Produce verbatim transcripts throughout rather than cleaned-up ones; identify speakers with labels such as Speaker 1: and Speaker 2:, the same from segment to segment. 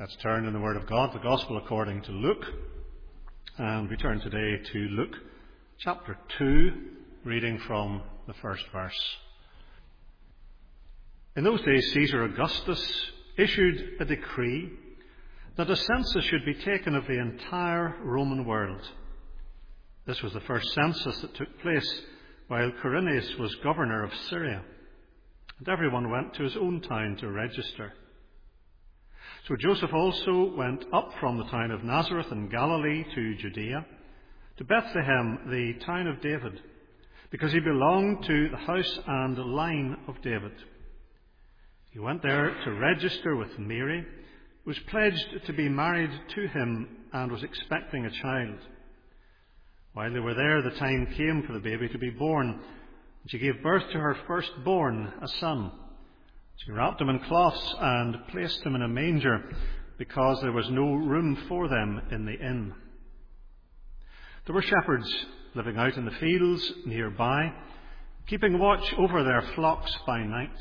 Speaker 1: Let's turn in the Word of God, the Gospel according to Luke. And we turn today to Luke chapter two, reading from the first verse. In those days, Caesar Augustus issued a decree that a census should be taken of the entire Roman world. This was the first census that took place while Quirinius was governor of Syria, and everyone went to his own town to register. So Joseph also went up from the town of Nazareth in Galilee to Judea, to Bethlehem, the town of David, because he belonged to the house and line of David. He went there to register with Mary, who was pledged to be married to him and was expecting a child. While they were there, the time came for the baby to be born, and she gave birth to her firstborn, a son. She wrapped him in cloths and placed him in a manger, because there was no room for them in the inn. There were shepherds living out in the fields nearby, keeping watch over their flocks by night.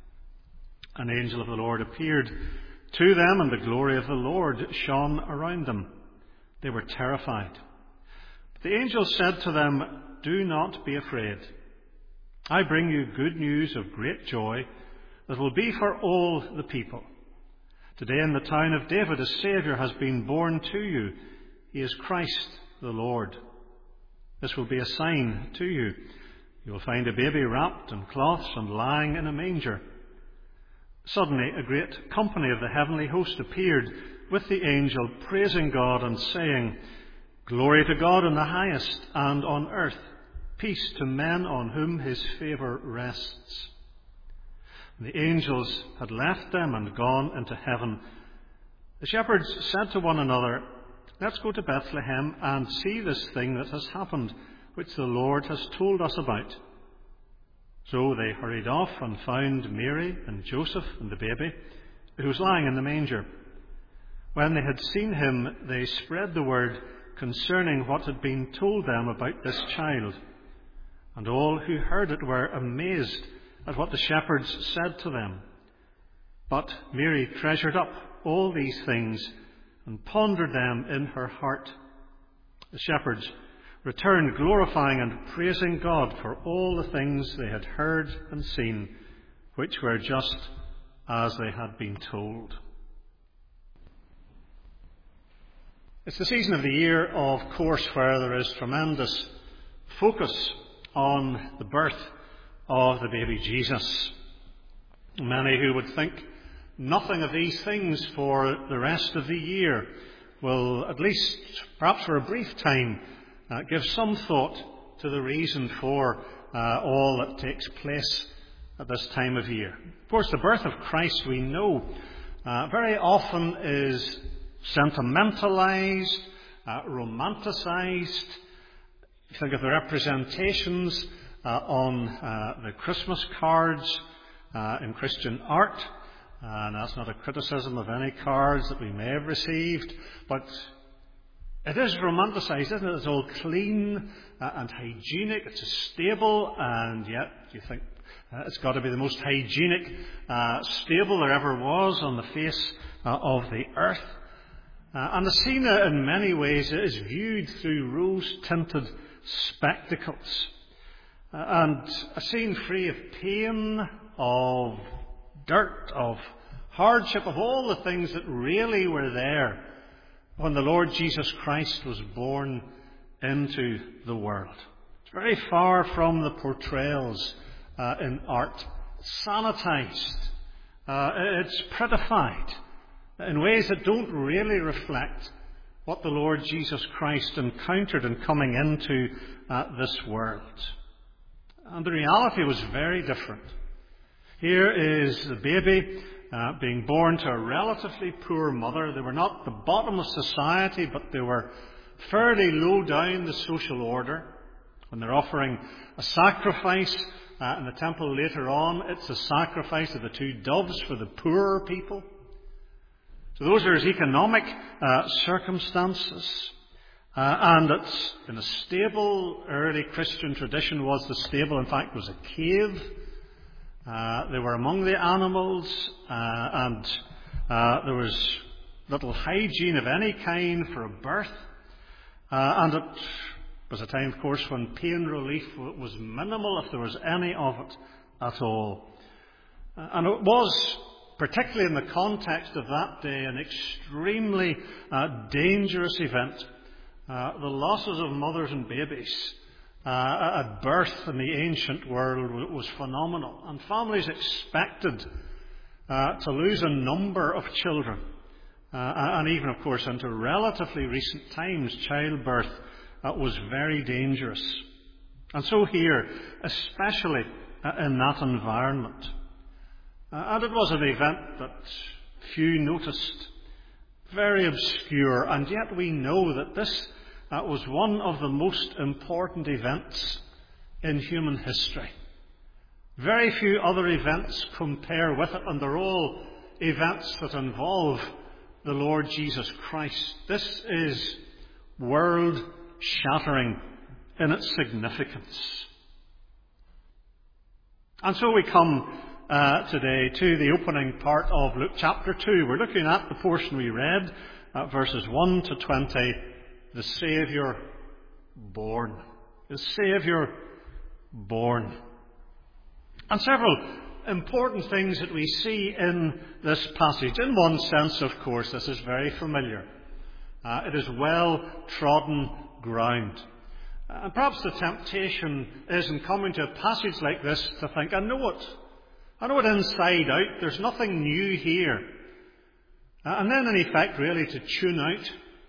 Speaker 1: An angel of the Lord appeared to them, and the glory of the Lord shone around them. They were terrified. But the angel said to them, "Do not be afraid. I bring you good news of great joy that will be for all the people. Today in the town of David a Saviour has been born to you. He is Christ the Lord. This will be a sign to you. You will find a baby wrapped in cloths and lying in a manger." Suddenly a great company of the heavenly host appeared with the angel, praising God and saying, "Glory to God in the highest, and on earth peace to men on whom his favour rests." The angels had left them and gone into heaven. The shepherds said to one another, "Let's go to Bethlehem and see this thing that has happened, which the Lord has told us about." So they hurried off and found Mary and Joseph and the baby, who was lying in the manger. When they had seen him, they spread the word concerning what had been told them about this child. And all who heard it were amazed at what the shepherds said to them. But Mary treasured up all these things and pondered them in her heart. The shepherds returned, glorifying and praising God for all the things they had heard and seen, which were just as they had been told. It's the season of the year, of course, where there is tremendous focus on the birth of the baby Jesus. Many who would think nothing of these things for the rest of the year will, at least perhaps for a brief time, uh, give some thought to the reason for uh, all that takes place at this time of year. Of course, the birth of Christ, we know, uh, very often is sentimentalized, uh, romanticized. Think of the representations Uh, on uh, the Christmas cards uh, in Christian art. Uh, and that's not a criticism of any cards that we may have received, but it is romanticized, isn't it? It's all clean uh, and hygienic. It's a stable, and yet you think uh, it's got to be the most hygienic uh, stable there ever was on the face uh, of the earth. Uh, and the scene uh, in many ways is viewed through rose-tinted spectacles. Uh, and a scene free of pain, of dirt, of hardship, of all the things that really were there when the Lord Jesus Christ was born into the world. It's very far from the portrayals uh, in art. It's sanitized. Uh, it's prettified in ways that don't really reflect what the Lord Jesus Christ encountered in coming into uh, this world. And the reality was very different. Here is the baby uh, being born to a relatively poor mother. They were not the bottom of society, but they were fairly low down the social order. When they're offering a sacrifice uh, in the temple later on, it's a sacrifice of the two doves for the poorer people. So those are his economic uh, circumstances. Uh, and it's in a stable. Early Christian tradition was the stable, in fact, was a cave. Uh, they were among the animals, uh, and uh, there was little hygiene of any kind for a birth. Uh, and it was a time, of course, when pain relief was minimal, if there was any of it at all. Uh, and it was, particularly in the context of that day, an extremely uh, dangerous event. Uh, the losses of mothers and babies uh, at birth in the ancient world was phenomenal. And families expected uh, to lose a number of children. Uh, and even, of course, into relatively recent times, childbirth uh, was very dangerous. And so here, especially uh, in that environment. Uh, and it was an event that few noticed, very obscure, and yet we know that this uh, was one of the most important events in human history. Very few other events compare with it, and they're all events that involve the Lord Jesus Christ. This is world-shattering in its significance. And so we come uh, today to the opening part of Luke chapter two. We're looking at the portion we read, uh, verses one to twenty, the Saviour born. The Saviour born. And several important things that we see in this passage. In one sense, of course, this is very familiar. Uh, it is well-trodden ground. Uh, and perhaps the temptation is, in coming to a passage like this, to think, I know it. I know it inside out. There's nothing new here. Uh, and then, in effect, really to tune out.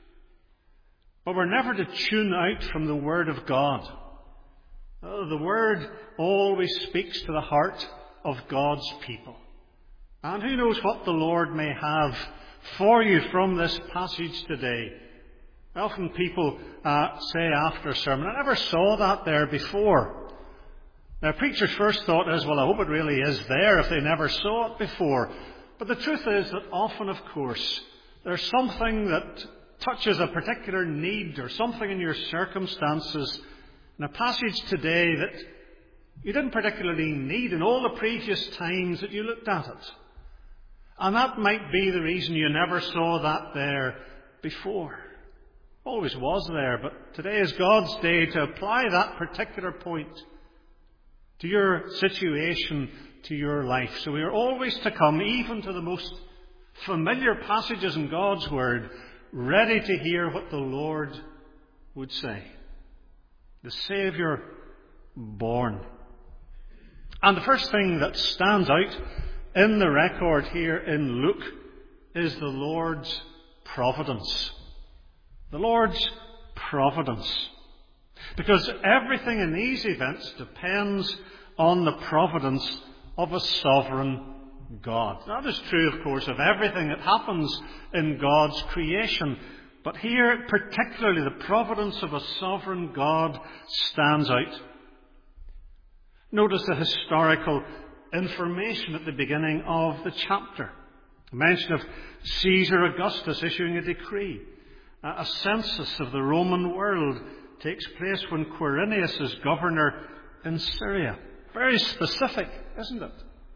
Speaker 1: But we're never to tune out from the Word of God. Uh, the Word always speaks to the heart of God's people. And who knows what the Lord may have for you from this passage today. Often people uh, say after a sermon, I never saw that there before. Now, preacher's first thought is, well, I hope it really is there if they never saw it before. But the truth is that often, of course, there's something that touches a particular need or something in your circumstances in a passage today that you didn't particularly need in all the previous times that you looked at it. And that might be the reason you never saw that there before. Always was there, but today is God's day to apply that particular point to your situation, to your life. So we are always to come, even to the most familiar passages in God's Word, ready to hear what the Lord would say. The Saviour born. And the first thing that stands out in the record here in Luke is the Lord's providence. The Lord's providence. Because everything in these events depends on the providence of a sovereign God. That is true, of course, of everything that happens in God's creation. But here, particularly, the providence of a sovereign God stands out. Notice the historical information at the beginning of the chapter. A mention of Caesar Augustus issuing a decree. A census of the Roman world takes place when Quirinius is governor in Syria. Very specific, isn't it?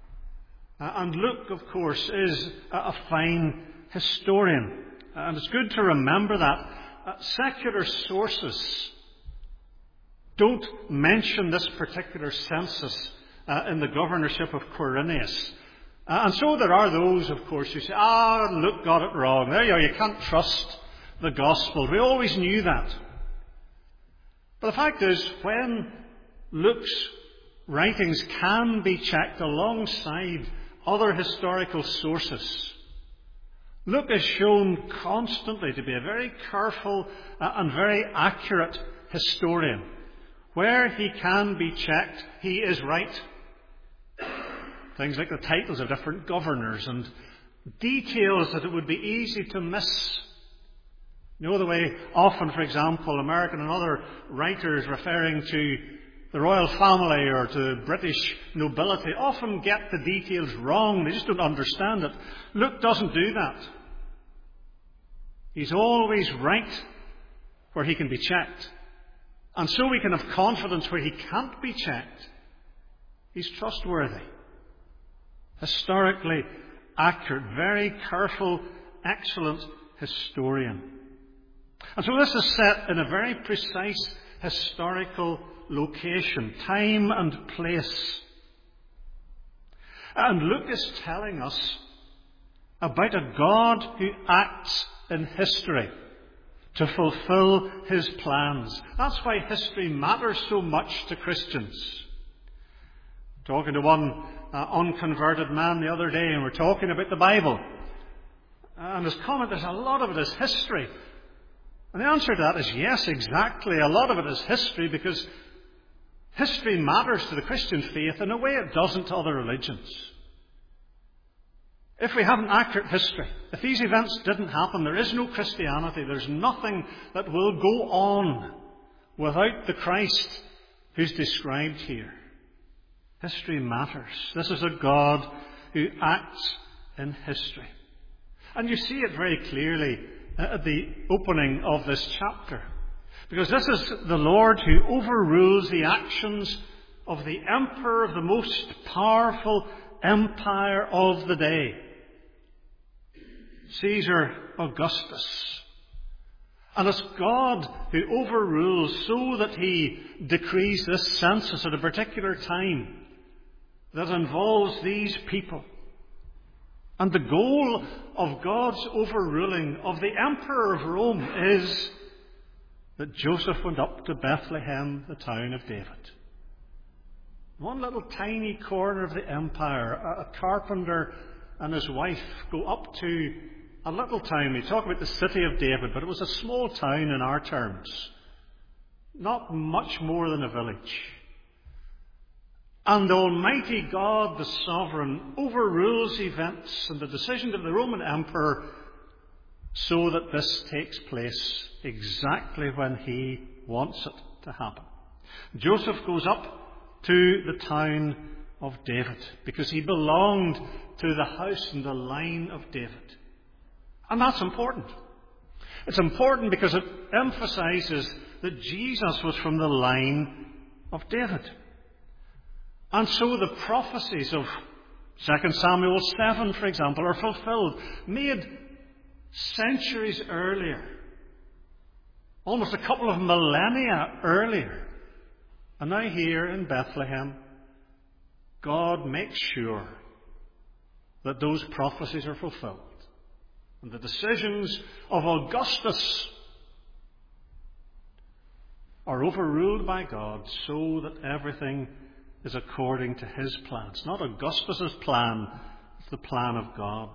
Speaker 1: And Luke, of course, is a fine historian. And it's good to remember that. Secular sources don't mention this particular census uh, in the governorship of Quirinius. Uh, and so there are those, of course, who say, ah, Luke got it wrong. There you are, you can't trust the gospel. We always knew that. But the fact is, when Luke's writings can be checked alongside other historical sources, Luke is shown constantly to be a very careful uh, and very accurate historian. Where he can be checked, he is right. Things like the titles of different governors and details that it would be easy to miss. You know the way often, for example, American and other writers referring to the royal family or to British nobility often get the details wrong. They just don't understand it. Luke doesn't do that. He's always right where he can be checked. And so we can have confidence where he can't be checked. He's trustworthy. Historically accurate. Very careful, excellent historian. And so this is set in a very precise historical location, time and place. And Luke is telling us about a God who acts in history to fulfill his plans. That's why history matters so much to Christians. Talking to one uh, unconverted man the other day, and we're talking about the Bible. And his comment is, a lot of it is history. And the answer to that is yes, exactly. A lot of it is history, because history matters to the Christian faith in a way it doesn't to other religions. If we have an accurate history, if these events didn't happen, there is no Christianity. There's nothing that will go on without the Christ who's described here. History matters. This is a God who acts in history. And you see it very clearly at the opening of this chapter. Because this is the Lord who overrules the actions of the emperor of the most powerful empire of the day, Caesar Augustus. And it's God who overrules so that he decrees this census at a particular time that involves these people. And the goal of God's overruling of the emperor of Rome is that Joseph went up to Bethlehem, the town of David. One little tiny corner of the empire, a carpenter and his wife go up to a little town. We talk about the city of David, but it was a small town in our terms. Not much more than a village. And the Almighty God, the Sovereign, overrules events and the decision of the Roman Emperor so that this takes place exactly when he wants it to happen. Joseph goes up to the town of David because he belonged to the house and the line of David. And that's important. It's important because it emphasizes that Jesus was from the line of David. And so the prophecies of Second Samuel seven, for example, are fulfilled, made centuries earlier, almost a couple of millennia earlier. And now here in Bethlehem, God makes sure that those prophecies are fulfilled. And the decisions of Augustus are overruled by God so that everything is according to his plan. It's not Augustus's plan, it's the plan of God.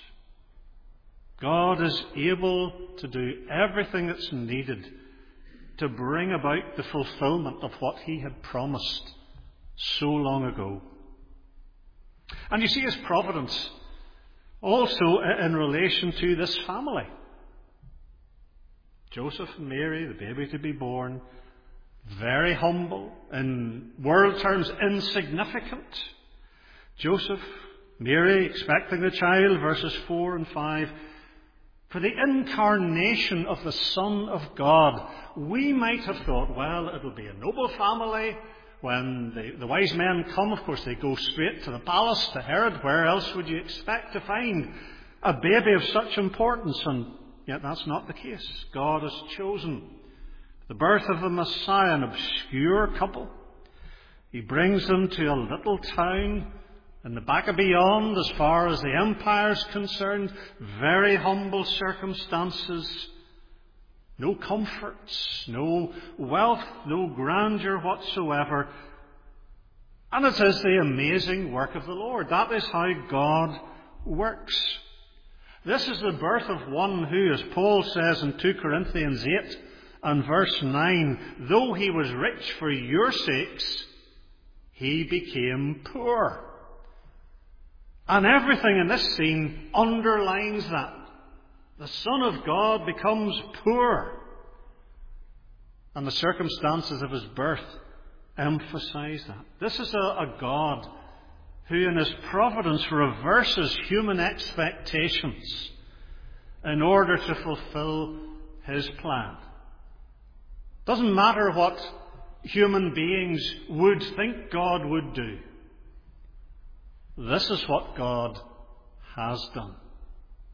Speaker 1: God is able to do everything that's needed to bring about the fulfillment of what he had promised so long ago. And you see his providence also in relation to this family. Joseph and Mary, the baby to be born, very humble, in world terms insignificant. Joseph, Mary expecting the child, verses four and five. For the incarnation of the Son of God, we might have thought, well, it'll be a noble family. When the, the wise men come, of course, they go straight to the palace, to Herod. Where else would you expect to find a baby of such importance? And yet that's not the case. God has chosen the birth of the Messiah, an obscure couple. He brings them to a little town in the back of beyond, as far as the empire is concerned. Very humble circumstances. No comforts, no wealth, no grandeur whatsoever. And it is the amazing work of the Lord. That is how God works. This is the birth of one who, as Paul says in two Corinthians eight and verse nine, though he was rich for your sakes, he became poor. And everything in this scene underlines that. The Son of God becomes poor. And the circumstances of his birth emphasize that. This is a, a God who in his providence reverses human expectations in order to fulfill his plan. Doesn't matter what human beings would think God would do. This is what God has done.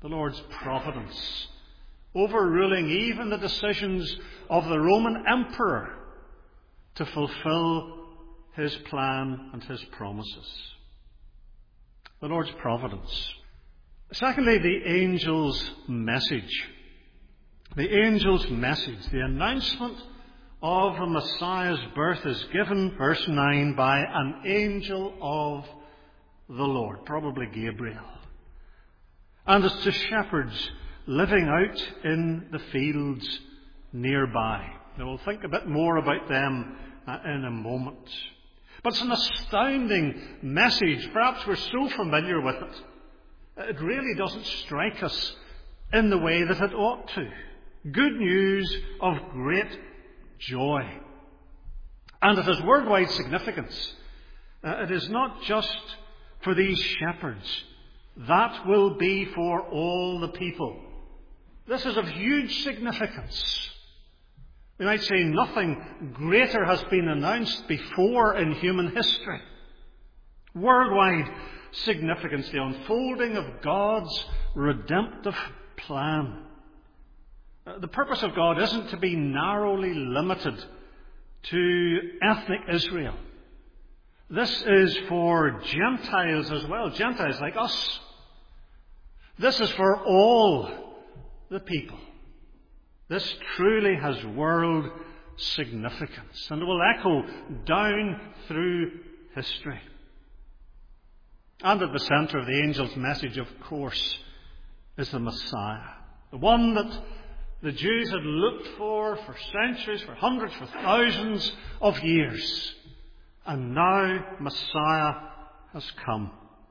Speaker 1: the Lord's providence, overruling even the decisions of the Roman emperor to fulfill his plan and his promises. The Lord's providence. Secondly, the angel's message. The angel's message, the announcement of the Messiah's birth is given, verse nine, by an angel of the Lord, probably Gabriel. And it's to shepherds living out in the fields nearby. Now we'll think a bit more about them uh, in a moment. But it's an astounding message. Perhaps we're so familiar with it, it really doesn't strike us in the way that it ought to. Good news of great joy. And it has worldwide significance. Uh, it is not just for these shepherds. That will be for all the people. This is of huge significance. We might say nothing greater has been announced before in human history. Worldwide significance, the unfolding of God's redemptive plan. The purpose of God isn't to be narrowly limited to ethnic Israel. This is for Gentiles as well, Gentiles like us. This is for all the people. This truly has world significance and will echo down through history. And at the centre of the angel's message, of course, is the Messiah. The one that the Jews had looked for for centuries, for hundreds, for thousands of years. And now Messiah has come.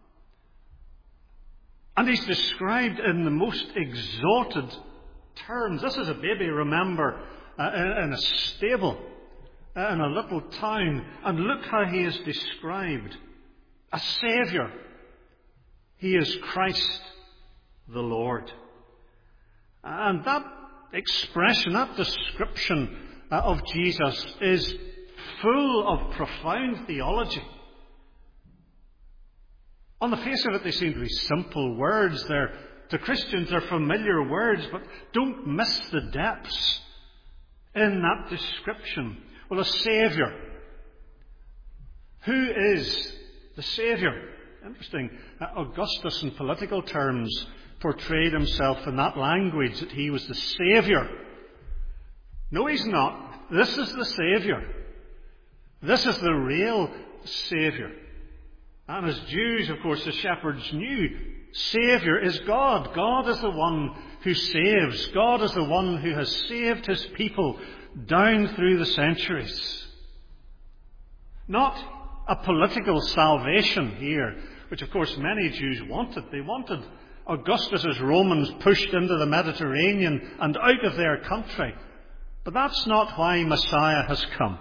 Speaker 1: And he's described in the most exalted terms. This is a baby, remember, uh, in, in a stable, uh, in a little town. And look how he is described. A Saviour. He is Christ the Lord. And that expression, that description uh, of Jesus is full of profound theology. On the face of it, they seem to be simple words. They're, to Christians, they're familiar words, but don't miss the depths in that description. Well, a Saviour. Who is the Saviour? Interesting. Uh, Augustus, in political terms, portrayed himself in that language, that he was the Saviour. No, he's not. This is the Saviour. This is the real Saviour. And as Jews, of course, the shepherds knew, Saviour is God. God is the one who saves. God is the one who has saved his people down through the centuries. Not a political salvation here, which of course many Jews wanted. They wanted Augustus's Romans pushed into the Mediterranean and out of their country. But that's not why Messiah has come.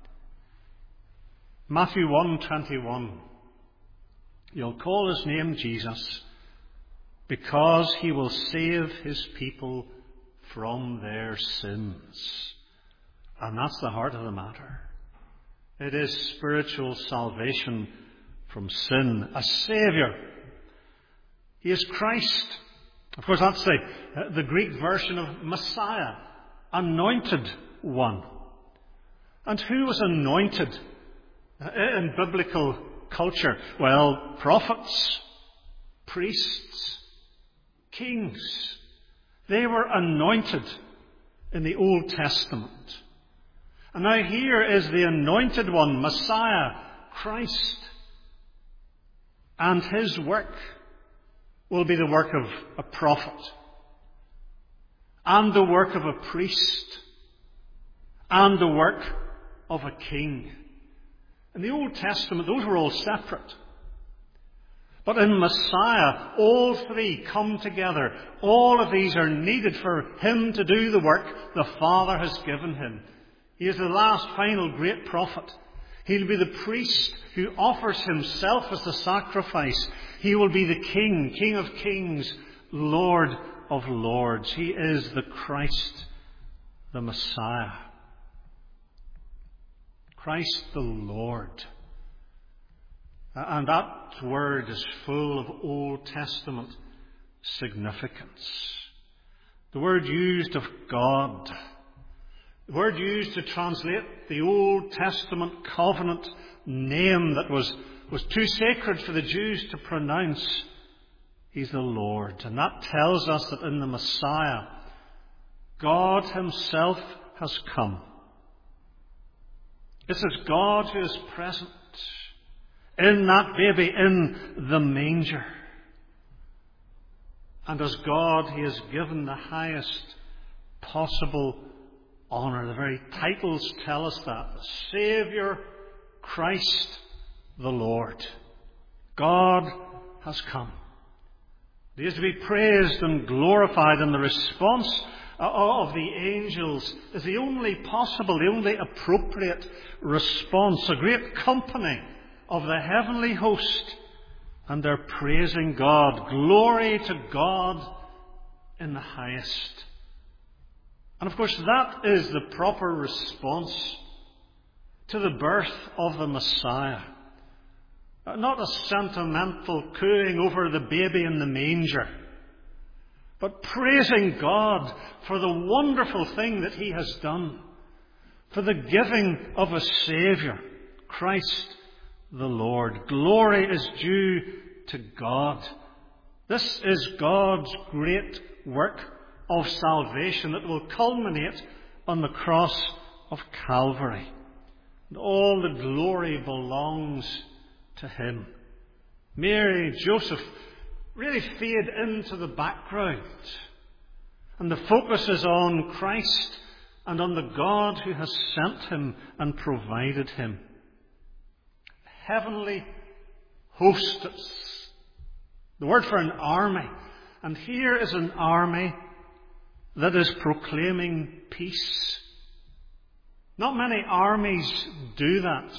Speaker 1: Matthew one twenty-one. You'll call his name Jesus, because he will save his people from their sins. And that's the heart of the matter. It is spiritual salvation from sin. A Saviour. He is Christ. Of course, that's the, the Greek version of Messiah. Anointed one. And who was anointed in biblical culture? Well, prophets, priests, kings. They were anointed in the Old Testament. And now here is the anointed one, Messiah, Christ. And his work will be the work of a prophet, and the work of a priest, and the work of a king. In the Old Testament, those were all separate. But in Messiah, all three come together. All of these are needed for him to do the work the Father has given him. He is the last, final, great prophet. He'll be the priest who offers himself as the sacrifice. He will be the king, King of kings, Lord of lords. He is the Christ, the Messiah. Christ the Lord. And that word is full of Old Testament significance. The word used of God, the word used to translate the Old Testament covenant name that was, was too sacred for the Jews to pronounce. He's the Lord. And that tells us that in the Messiah, God himself has come. This is God who is present in that baby in the manger. And as God, he is given the highest possible honour. The very titles tell us that. The Saviour, Christ the Lord. God has come. He is to be praised and glorified, and the response of the angels is the only possible, the only appropriate response. A great company of the heavenly host, and they're praising God. Glory to God in the highest. And of course that is the proper response to the birth of the Messiah. Not a sentimental cooing over the baby in the manger, but praising God for the wonderful thing that he has done, for the giving of a Saviour, Christ the Lord. Glory is due to God. This is God's great work of salvation that will culminate on the cross of Calvary. And all the glory belongs to him. Mary, Joseph really fade into the background, and the focus is on Christ and on the God who has sent him and provided him. Heavenly hosts, the word for an army, and here is an army that is proclaiming peace. Not many armies do that.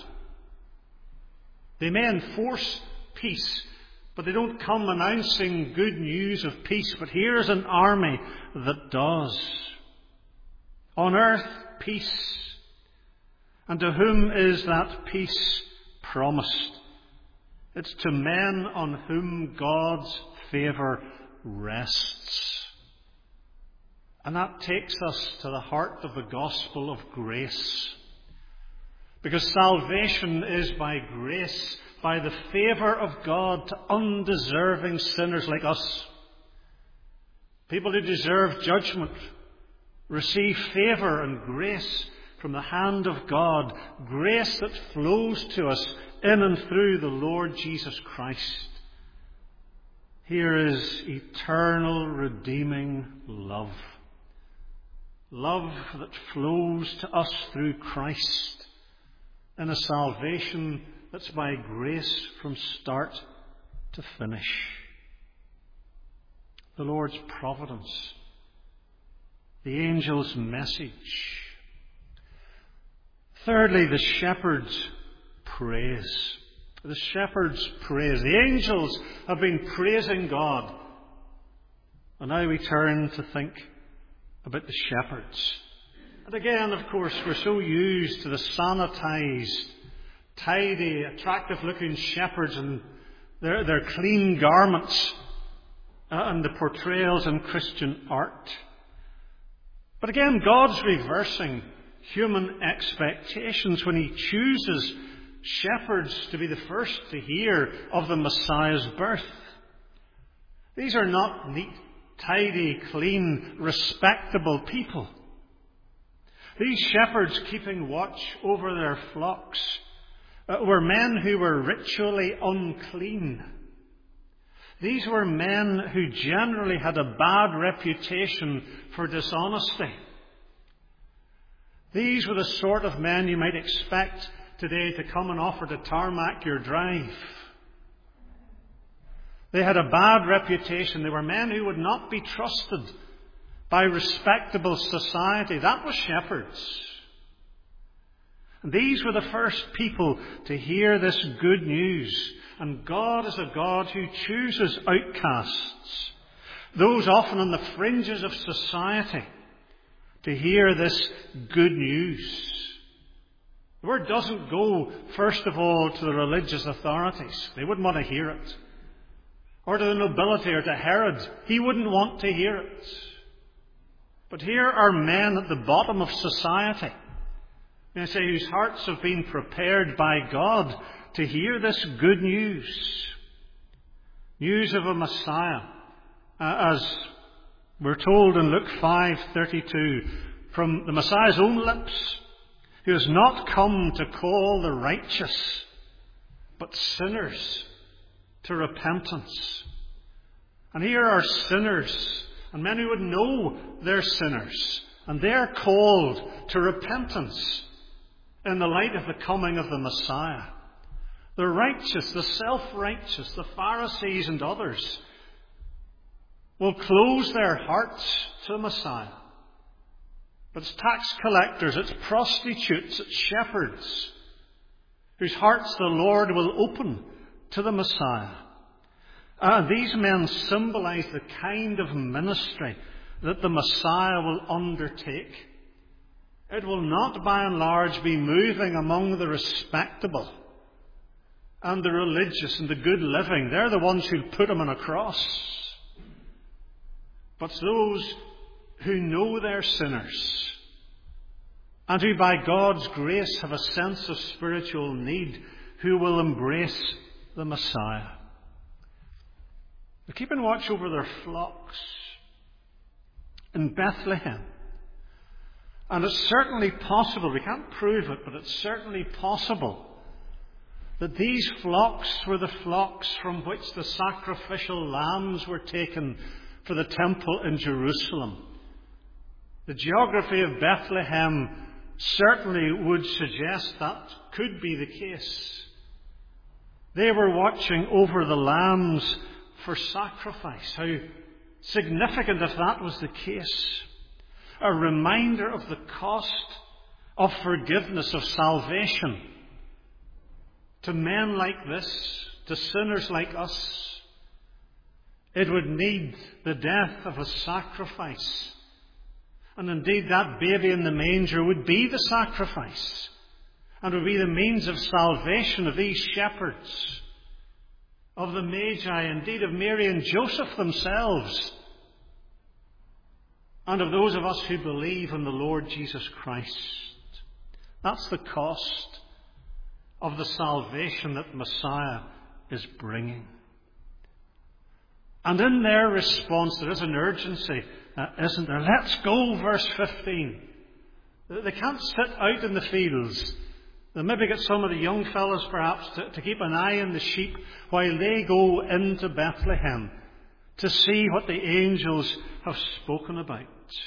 Speaker 1: They may enforce peace, but they don't come announcing good news of peace. But here is an army that does. On earth, peace. And to whom is that peace promised? It's to men on whom God's favour rests. And that takes us to the heart of the gospel of grace. Because salvation is by grace, by the favour of God to undeserving sinners like us. People who deserve judgment receive favour and grace from the hand of God. Grace that flows to us in and through the Lord Jesus Christ. Here is eternal redeeming love. Love that flows to us through Christ in a salvation that's by grace from start to finish. The Lord's providence, the angel's message. Thirdly, the shepherd's praise. The shepherd's praise. The angels have been praising God. And now we turn to think about the shepherds. And again, of course, we're so used to the sanitized, tidy, attractive-looking shepherds and their, their clean garments uh, and the portrayals in Christian art. But again, God's reversing human expectations when he chooses shepherds to be the first to hear of the Messiah's birth. These are not neat, tidy, clean, respectable people. These shepherds keeping watch over their flocks uh, were men who were ritually unclean. These were men who generally had a bad reputation for dishonesty. These were the sort of men you might expect today to come and offer to tarmac your drive. They had a bad reputation. They were men who would not be trusted by respectable society. That was shepherds. And these were the first people to hear this good news. And God is a God who chooses outcasts, those often on the fringes of society, to hear this good news. The word doesn't go, first of all, to the religious authorities. They wouldn't want to hear it. or to the nobility or to Herod. He wouldn't want to hear it. But here are men at the bottom of society, may I say, whose hearts have been prepared by God to hear this good news. News of a Messiah, uh, as we're told in Luke five thirty-two, from the Messiah's own lips, who has not come to call the righteous, but sinners to repentance. And here are sinners, and many would know they're sinners, and they're called to repentance in the light of the coming of the Messiah. The righteous, the self-righteous, the Pharisees and others will close their hearts to the Messiah. But it's tax collectors, it's prostitutes, it's shepherds, whose hearts the Lord will open to the Messiah. And these men symbolize the kind of ministry that the Messiah will undertake. It will not, by and large, be moving among the respectable and the religious and the good living. They're the ones who'll put him on a cross. But those who know they're sinners and who by God's grace have a sense of spiritual need, who will embrace the Messiah. They're keeping watch over their flocks in Bethlehem. And it's certainly possible, we can't prove it, but it's certainly possible that these flocks were the flocks from which the sacrificial lambs were taken for the temple in Jerusalem. The geography of Bethlehem certainly would suggest that could be the case. They were watching over the lambs for sacrifice. How significant if that was the case. A reminder of the cost of forgiveness, of salvation to men like this, to sinners like us. It would need the death of a sacrifice. And indeed that baby in the manger would be the sacrifice and would be the means of salvation of these shepherds, of the Magi, indeed of Mary and Joseph themselves, and of those of us who believe in the Lord Jesus Christ. That's the cost of the salvation that Messiah is bringing. And in their response, there is an urgency, uh, isn't there? Let's go, verse fifteen. They can't sit out in the fields. They'll maybe get some of the young fellows perhaps to, to keep an eye on the sheep while they go into Bethlehem to see what the angels have spoken about.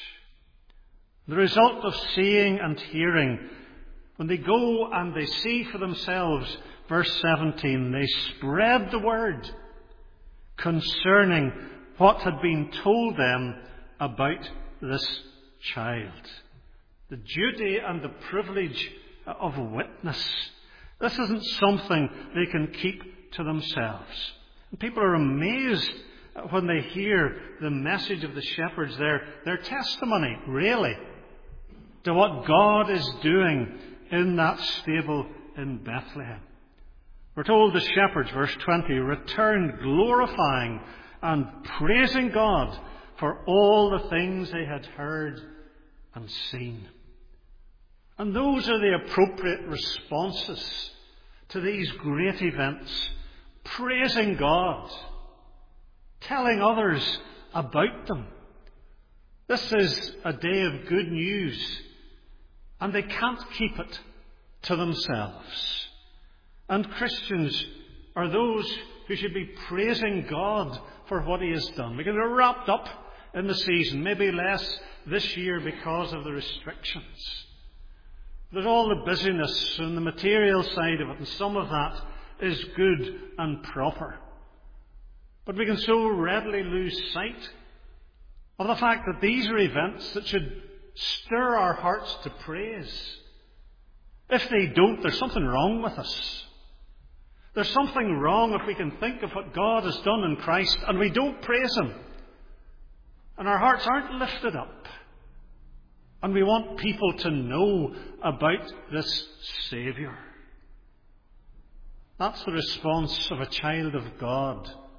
Speaker 1: The result of seeing and hearing, when they go and they see for themselves, verse seventeen, they spread the word concerning what had been told them about this child. The duty and the privilege of witness. This isn't something they can keep to themselves. And people are amazed when they hear the message of the shepherds, their, their testimony, really, to what God is doing in that stable in Bethlehem. We're told the shepherds, verse twenty, returned glorifying and praising God for all the things they had heard and seen. And those are the appropriate responses to these great events. Praising God, telling others about them. This is a day of good news, and they can't keep it to themselves. And Christians are those who should be praising God for what He has done. We get wrapped up in the season, maybe less this year because of the restrictions. There's all the busyness and the material side of it, and some of that is good and proper. But we can so readily lose sight of the fact that these are events that should stir our hearts to praise. If they don't, there's something wrong with us. There's something wrong if we can think of what God has done in Christ and we don't praise Him. And our hearts aren't lifted up. And we want people to know about this Saviour. That's the response of a child of God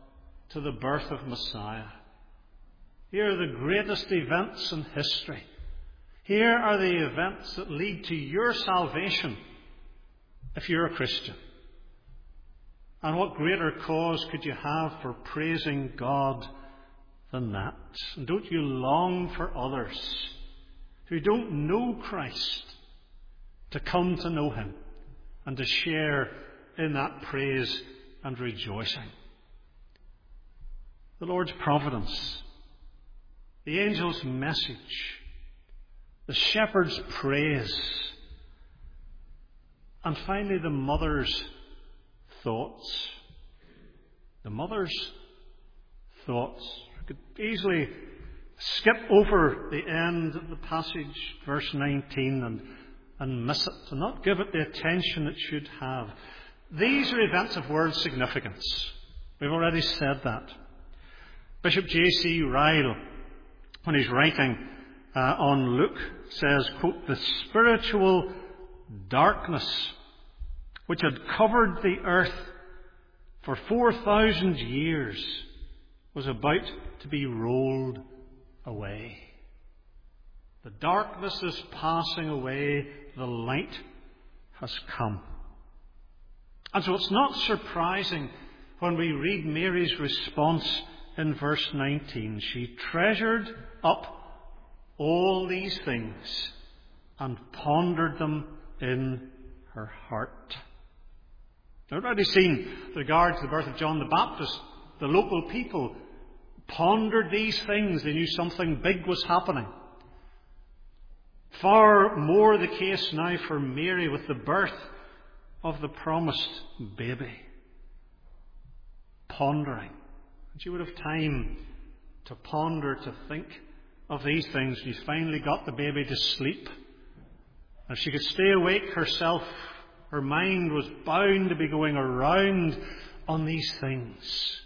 Speaker 1: to the birth of Messiah. Here are the greatest events in history. Here are the events that lead to your salvation if you're a Christian. And what greater cause could you have for praising God than that? And don't you long for others who don't know Christ to come to know Him and to share in that praise and rejoicing? The Lord's providence, the angel's message, the shepherd's praise, and finally the mother's thoughts. The mother's thoughts. We could easily skip over the end of the passage, verse nineteen, and, and miss it, and not give it the attention it should have. These are events of world significance. We've already said that. Bishop J C Ryle, when he's writing uh, on Luke, says, quote, "The spiritual darkness which had covered the earth for four thousand years was about to be rolled away. The darkness is passing away, the light has come." And so it's not surprising when we read Mary's response in verse nineteen. She treasured up all these things and pondered them in her heart. Now, we've already seen with regard to the birth of John the Baptist, the local people pondered these things. They knew something big was happening. Far more the case now for Mary with the birth of the promised baby. Pondering. And she would have time to ponder, to think of these things. She's finally got the baby to sleep. If she could stay awake herself, her mind was bound to be going around on these things.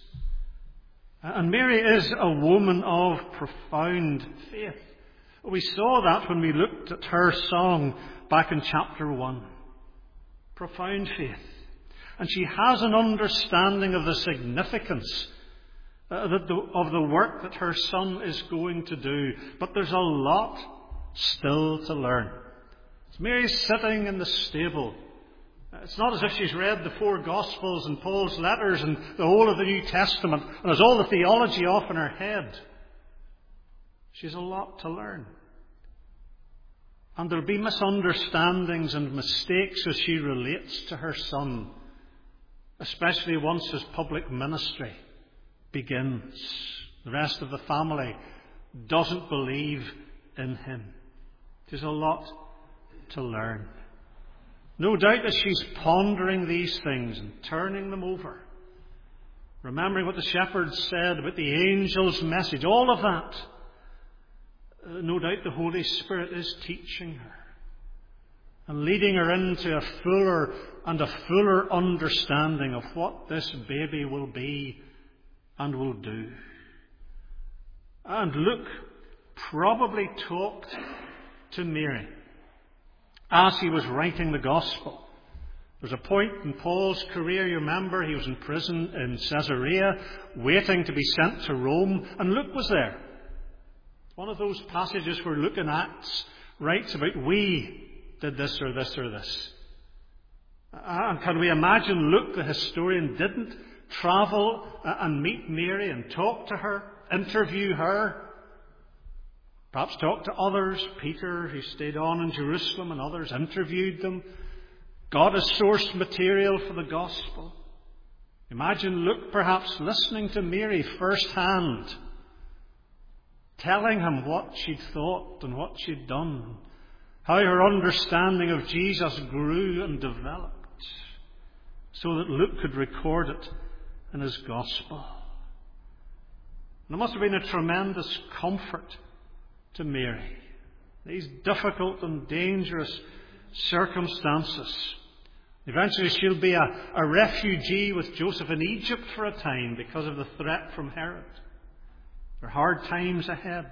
Speaker 1: And Mary is a woman of profound faith. We saw that when we looked at her song back in chapter one. Profound faith. And she has an understanding of the significance uh, that the, of the work that her son is going to do. But there's a lot still to learn. As Mary's sitting in the stable, it's not as if she's read the four Gospels and Paul's letters and the whole of the New Testament and has all the theology off in her head. She's a lot to learn. And there'll be misunderstandings and mistakes as she relates to her son, especially once his public ministry begins. The rest of the family doesn't believe in him. There's a lot to learn. No doubt that she's pondering these things and turning them over, remembering what the shepherds said about the angel's message, all of that. Uh, no doubt the Holy Spirit is teaching her and leading her into a fuller and a fuller understanding of what this baby will be and will do. And Luke probably talked to Mary as he was writing the Gospel. There's a point in Paul's career, you remember, he was in prison in Caesarea, waiting to be sent to Rome, and Luke was there. One of those passages where Luke in Acts writes about, we did this or this or this. And can we imagine Luke, the historian, didn't travel and meet Mary and talk to her, interview her, perhaps talk to others? Peter, who stayed on in Jerusalem, and others interviewed them. God has sourced material for the Gospel. Imagine Luke perhaps listening to Mary firsthand, telling him what she'd thought and what she'd done, how her understanding of Jesus grew and developed, so that Luke could record it in his Gospel. And it must have been a tremendous comfort to Mary. These difficult and dangerous circumstances. Eventually she'll be a, a refugee with Joseph in Egypt for a time because of the threat from Herod. There are hard times ahead.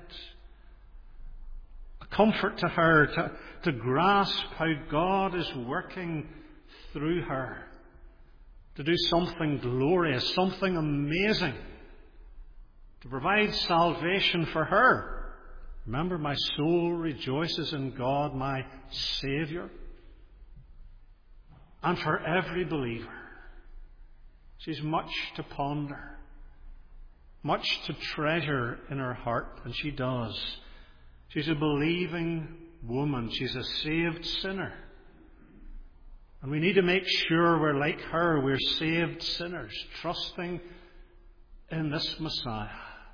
Speaker 1: A comfort to her to, to grasp how God is working through her to do something glorious, something amazing to provide salvation for her. Remember, my soul rejoices in God, my Saviour. And for every believer, she's much to ponder, much to treasure in her heart, and she does. She's a believing woman. She's a saved sinner. And we need to make sure we're like her. We're saved sinners, trusting in this Messiah.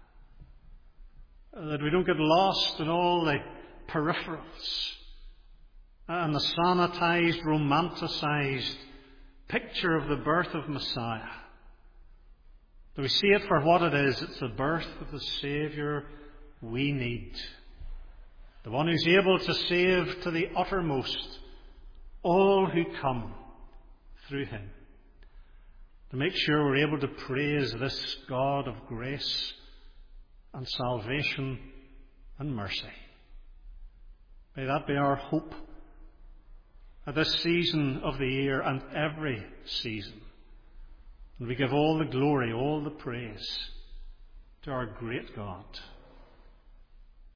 Speaker 1: That we don't get lost in all the peripherals and the sanitized, romanticized picture of the birth of Messiah. That we see it for what it is. It's the birth of the Saviour we need. The one who's able to save to the uttermost all who come through him. To make sure we're able to praise this God of grace and salvation and mercy. May that be our hope at this season of the year and every season. And we give all the glory, all the praise to our great God.